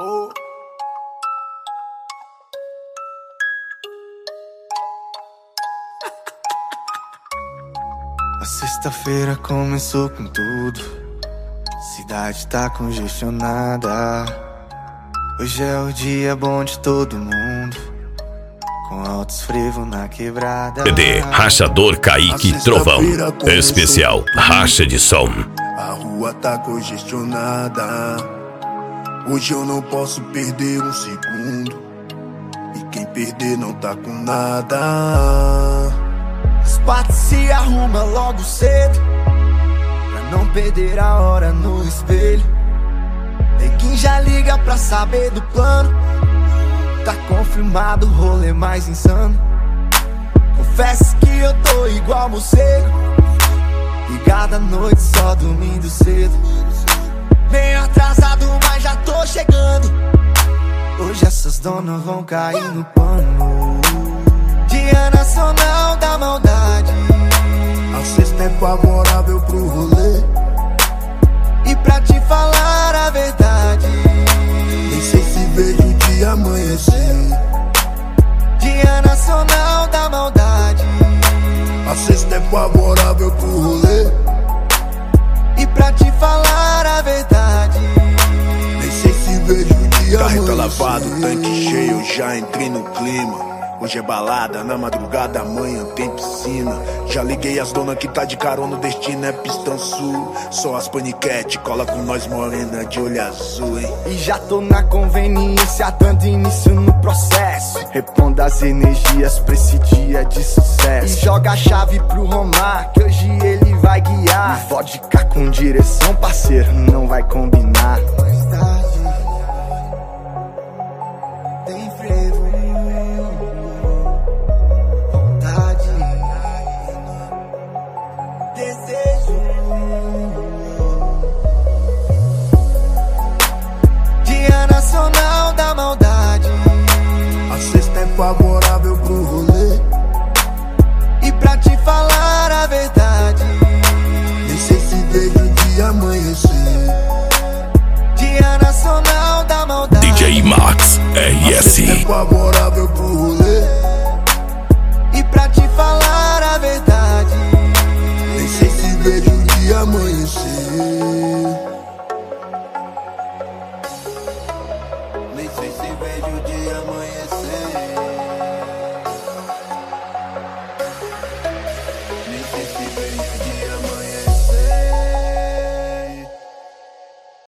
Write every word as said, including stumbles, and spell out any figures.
Oh. A sexta-feira começou com tudo. Cidade tá congestionada. Hoje é o dia bom de todo mundo, com altos frevo na quebrada. C D Rachador Kaique Trovão. Especial Racha de Som. A rua tá congestionada. Hoje eu não posso perder um segundo, e quem perder não tá com nada. Os patos se arruma logo cedo, pra não perder a hora no espelho. Neguinho já liga pra saber do plano. Tá confirmado o rolê mais insano. Confesso que eu tô igual morcego, ligado à noite só dormindo cedo. Meio atrasado, mas já tô chegando. Hoje essas donas vão cair no pano. Dia nacional da maldade. A sexta é favorável pro rolê, e pra te falar a verdade, nem sei se vejo o dia amanhecer. Dia nacional da maldade. A sexta é favorável pro rolê, e pra te falar a verdade, nem sei se vejo o dia Carro tá amanhecer. lavado, tanque cheio, já entrei no clima. Hoje é balada, na madrugada amanhã tem piscina. Já liguei as donas que tá de carona, o destino é Pistão Sul. Só as paniquete, cola com nós morena de olho azul, hein. E já tô na conveniência, dando início no processo. Reponda as energias pra esse dia de sucesso. E joga a chave pro Romar, que hoje ele vai guiar. E vodka com direção, parceiro, não vai combinar. Mais tarde tem frevo, vontade, desejo. Dia nacional da maldade. A sexta é favorável pro rolê, E pra te falar a verdade, nem sei se vejo o dia amanhecer. Dia nacional da maldade. D J Max R A sexta é S. favorável pro rolê, E pra te falar a verdade, nem sei se vejo o dia amanhecer.